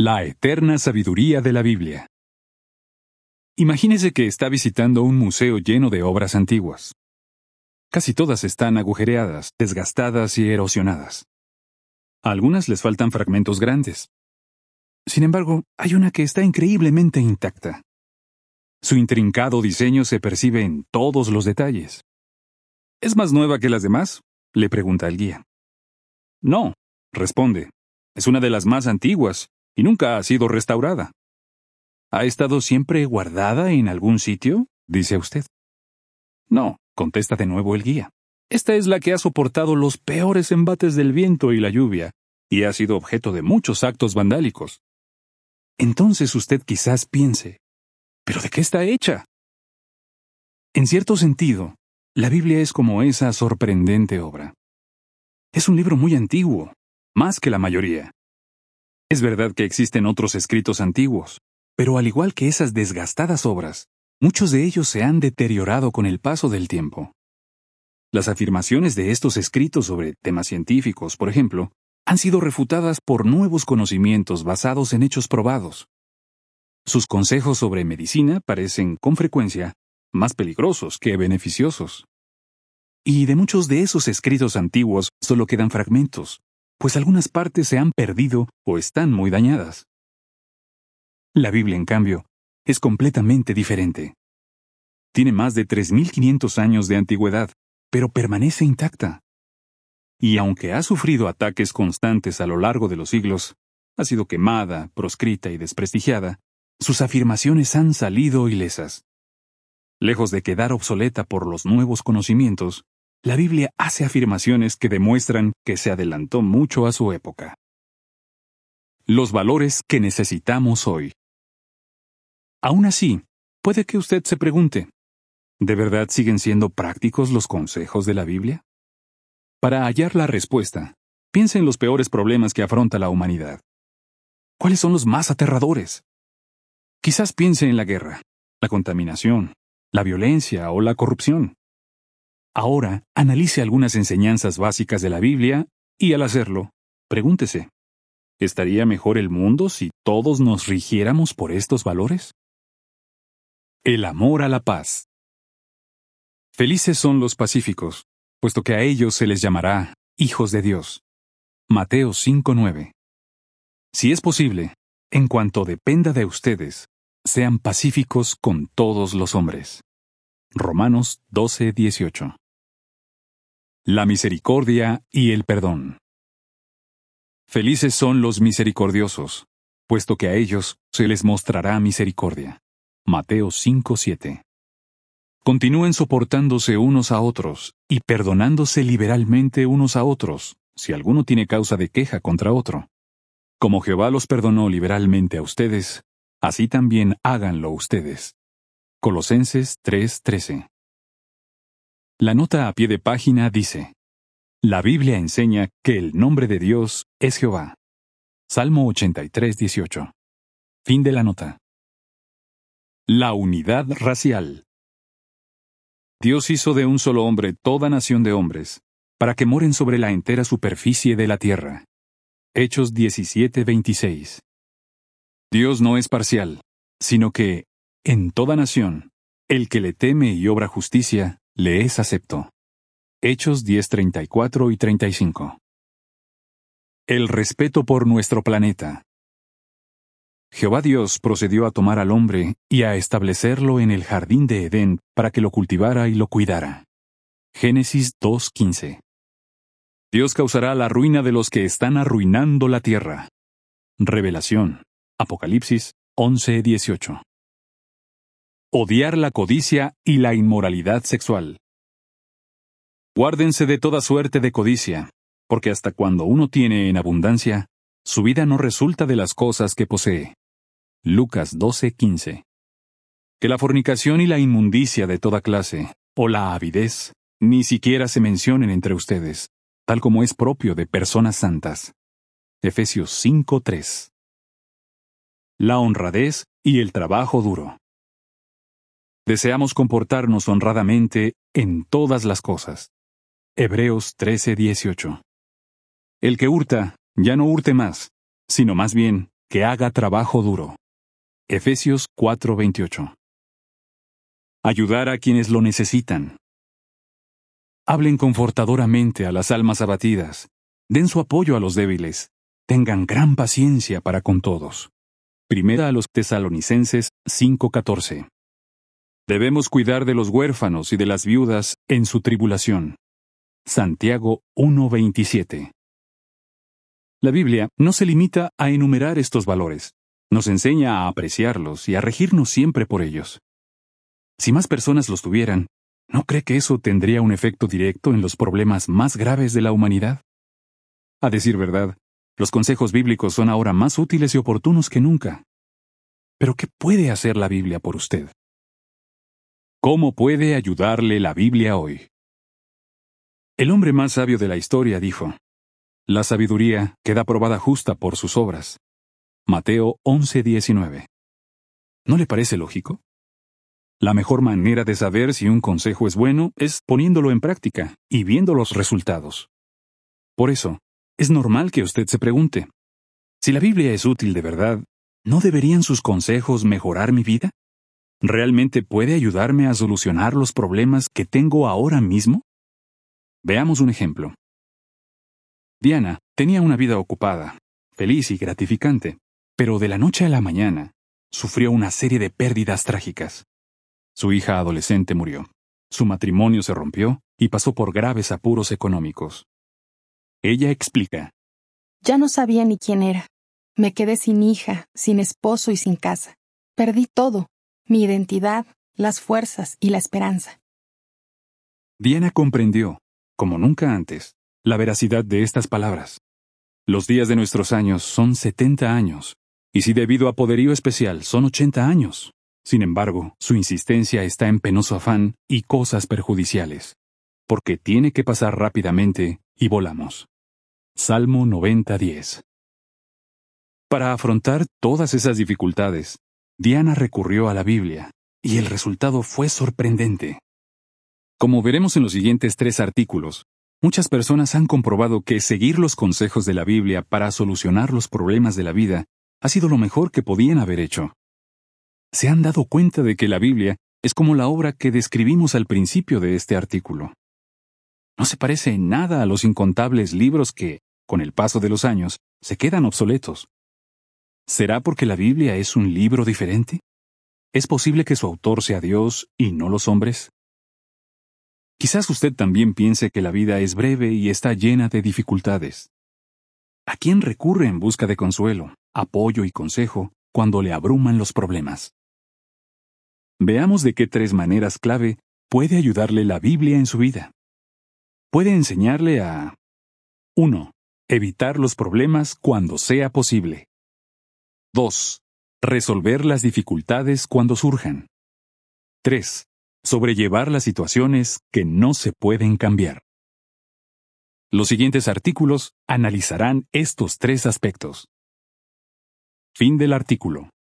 La eterna sabiduría de la Biblia. Imagínese que está visitando un museo lleno de obras antiguas. Casi todas están agujereadas, desgastadas y erosionadas. A algunas les faltan fragmentos grandes. Sin embargo, hay una que está increíblemente intacta. Su intrincado diseño se percibe en todos los detalles. ¿Es más nueva que las demás?, le pregunta el guía. No, responde. Es una de las más antiguas y nunca ha sido restaurada. ¿Ha estado siempre guardada en algún sitio?, dice usted. No, contesta de nuevo el guía. Esta es la que ha soportado los peores embates del viento y la lluvia, y ha sido objeto de muchos actos vandálicos. Entonces usted quizás piense, ¿pero de qué está hecha? En cierto sentido, la Biblia es como esa sorprendente obra. Es un libro muy antiguo, más que la mayoría. Es verdad que existen otros escritos antiguos, pero al igual que esas desgastadas obras, muchos de ellos se han deteriorado con el paso del tiempo. Las afirmaciones de estos escritos sobre temas científicos, por ejemplo, han sido refutadas por nuevos conocimientos basados en hechos probados. Sus consejos sobre medicina parecen, con frecuencia, más peligrosos que beneficiosos. Y de muchos de esos escritos antiguos solo quedan fragmentos, pues algunas partes se han perdido o están muy dañadas. La Biblia, en cambio, es completamente diferente. Tiene más de 3.500 años de antigüedad, pero permanece intacta. Y aunque ha sufrido ataques constantes a lo largo de los siglos, ha sido quemada, proscrita y desprestigiada, sus afirmaciones han salido ilesas. Lejos de quedar obsoleta por los nuevos conocimientos, la Biblia hace afirmaciones que demuestran que se adelantó mucho a su época. Los valores que necesitamos hoy. Aún así, puede que usted se pregunte, ¿de verdad siguen siendo prácticos los consejos de la Biblia? Para hallar la respuesta, piense en los peores problemas que afronta la humanidad. ¿Cuáles son los más aterradores? Quizás piense en la guerra, la contaminación, la violencia o la corrupción. Ahora, analice algunas enseñanzas básicas de la Biblia y al hacerlo, pregúntese, ¿estaría mejor el mundo si todos nos rigiéramos por estos valores? El amor a la paz. Felices son los pacíficos, puesto que a ellos se les llamará hijos de Dios. Mateo 5:9. Si es posible, en cuanto dependa de ustedes, sean pacíficos con todos los hombres. Romanos 12:18. La misericordia y el perdón. Felices son los misericordiosos, puesto que a ellos se les mostrará misericordia. Mateo 5:7. Continúen soportándose unos a otros y perdonándose liberalmente unos a otros, si alguno tiene causa de queja contra otro. Como Jehová los perdonó liberalmente a ustedes, así también háganlo ustedes. Colosenses 3:13. La nota a pie de página dice: La Biblia enseña que el nombre de Dios es Jehová. Salmo 83:18. Fin de la nota. La unidad racial. Dios hizo de un solo hombre toda nación de hombres, para que moren sobre la entera superficie de la tierra. Hechos 17:26. Dios no es parcial, sino que, en toda nación, el que le teme y obra justicia, le es acepto. Hechos 10:34 y 35. El respeto por nuestro planeta. Jehová Dios procedió a tomar al hombre y a establecerlo en el jardín de Edén para que lo cultivara y lo cuidara. Génesis 2:15. Dios causará la ruina de los que están arruinando la tierra. Revelación. Apocalipsis 11:18. Odiar la codicia y la inmoralidad sexual. Guárdense de toda suerte de codicia, porque hasta cuando uno tiene en abundancia, su vida no resulta de las cosas que posee. Lucas 12:15. Que la fornicación y la inmundicia de toda clase, o la avidez, ni siquiera se mencionen entre ustedes, tal como es propio de personas santas. Efesios 5:3. La honradez y el trabajo duro. Deseamos comportarnos honradamente en todas las cosas. Hebreos 13:18. El que hurta, ya no hurte más, sino más bien que haga trabajo duro. Efesios 4:28. Ayudar a quienes lo necesitan. Hablen confortadoramente a las almas abatidas. Den su apoyo a los débiles. Tengan gran paciencia para con todos. Primera a los Tesalonicenses 5:14. Debemos cuidar de los huérfanos y de las viudas en su tribulación. Santiago 1:27. La Biblia no se limita a enumerar estos valores. Nos enseña a apreciarlos y a regirnos siempre por ellos. Si más personas los tuvieran, ¿no cree que eso tendría un efecto directo en los problemas más graves de la humanidad? A decir verdad, los consejos bíblicos son ahora más útiles y oportunos que nunca. Pero ¿qué puede hacer la Biblia por usted? ¿Cómo puede ayudarle la Biblia hoy? El hombre más sabio de la historia dijo: la sabiduría queda probada justa por sus obras. Mateo 11:19. ¿No le parece lógico? La mejor manera de saber si un consejo es bueno es poniéndolo en práctica y viendo los resultados. Por eso, es normal que usted se pregunte: si la Biblia es útil de verdad, ¿no deberían sus consejos mejorar mi vida? ¿Realmente puede ayudarme a solucionar los problemas que tengo ahora mismo? Veamos un ejemplo. Diana tenía una vida ocupada, feliz y gratificante, pero de la noche a la mañana sufrió una serie de pérdidas trágicas. Su hija adolescente murió, su matrimonio se rompió y pasó por graves apuros económicos. Ella explica: ya no sabía ni quién era. Me quedé sin hija, sin esposo y sin casa. Perdí todo: mi identidad, las fuerzas y la esperanza. Diana comprendió, como nunca antes, la veracidad de estas palabras. Los días de nuestros años son 70 años, y si debido a poderío especial son 80 años. Sin embargo, su insistencia está en penoso afán y cosas perjudiciales, porque tiene que pasar rápidamente y volamos. Salmo 90:10. Para afrontar todas esas dificultades, Diana recurrió a la Biblia, y el resultado fue sorprendente. Como veremos en los siguientes 3 artículos, muchas personas han comprobado que seguir los consejos de la Biblia para solucionar los problemas de la vida ha sido lo mejor que podían haber hecho. ¿Se han dado cuenta de que la Biblia es como la obra que describimos al principio de este artículo? No se parece en nada a los incontables libros que, con el paso de los años, se quedan obsoletos. ¿Será porque la Biblia es un libro diferente? ¿Es posible que su autor sea Dios y no los hombres? Quizás usted también piense que la vida es breve y está llena de dificultades. ¿A quién recurre en busca de consuelo, apoyo y consejo cuando le abruman los problemas? Veamos de qué 3 maneras clave puede ayudarle la Biblia en su vida. Puede enseñarle a 1. Evitar los problemas cuando sea posible. 2. Resolver las dificultades cuando surjan. 3. Sobrellevar las situaciones que no se pueden cambiar. Los siguientes artículos analizarán estos 3 aspectos. Fin del artículo.